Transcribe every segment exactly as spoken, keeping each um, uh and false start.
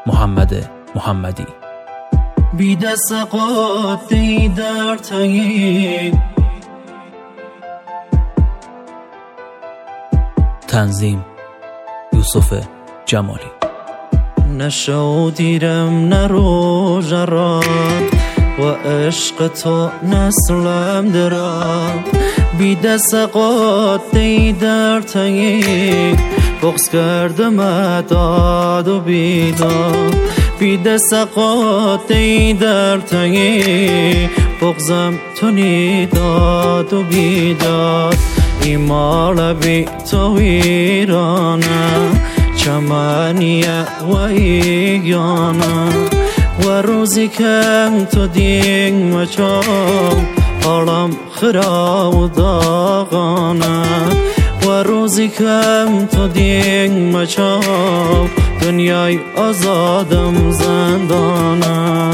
محمد محمدی. بی دست قاطعی در تنگی، تنظیم یوسف جمالی. نشو دیرم نه روژ را و عشق تو نسلم درم. بی دست قاطعی در تنگی، بغض کردم داد و بیداد. بی دست قاطعی در تنگی، بغضم تو داد و بیداد. ایمال بی تو ویرانه، چمانیه و ایگانه. و روزی که تو دینگ مچام، حالم خراب و داغانه. و روزی که تو دینگ مچام، دنیای آزادم زندانه.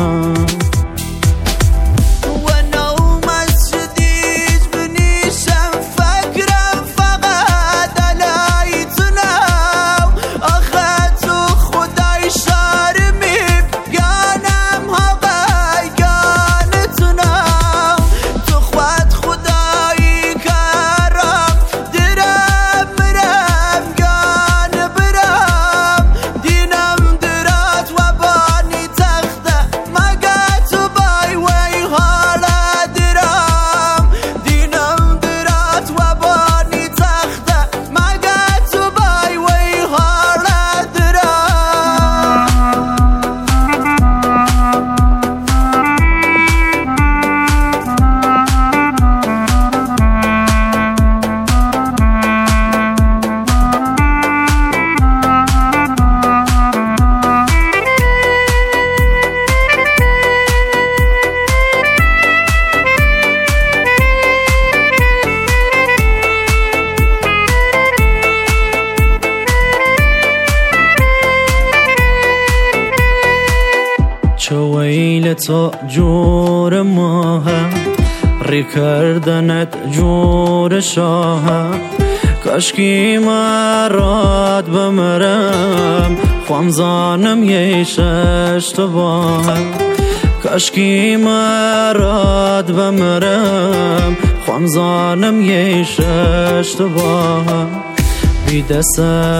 چو ویل تو جور ماهه، ری کردنت جور شاهه. کاشکی مراد بمرم، خوام زانم یه ششت باهه. کاشکی مراد بمرم، خوام زانم یه ششت باهه. بی دست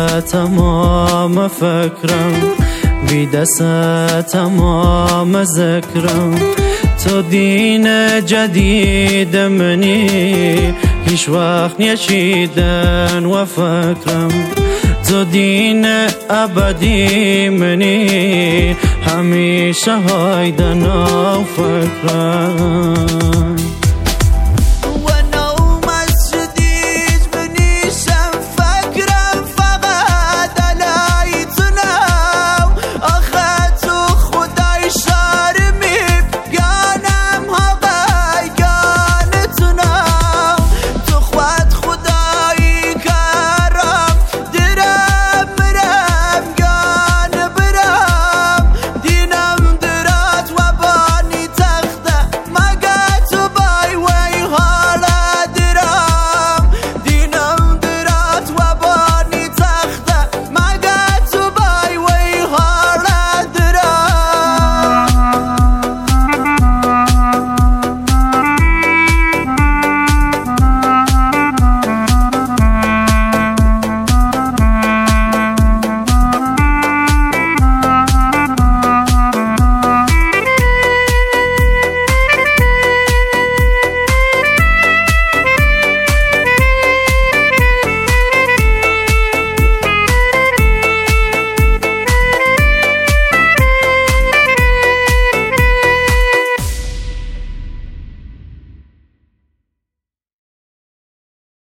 تمام فکرم، بی دست تمام ذکرم. تو دین جدید منی، هیچ وقت نچیدن و فکرم. تو دین ابدی منی، همیشه هایدن و فکرم.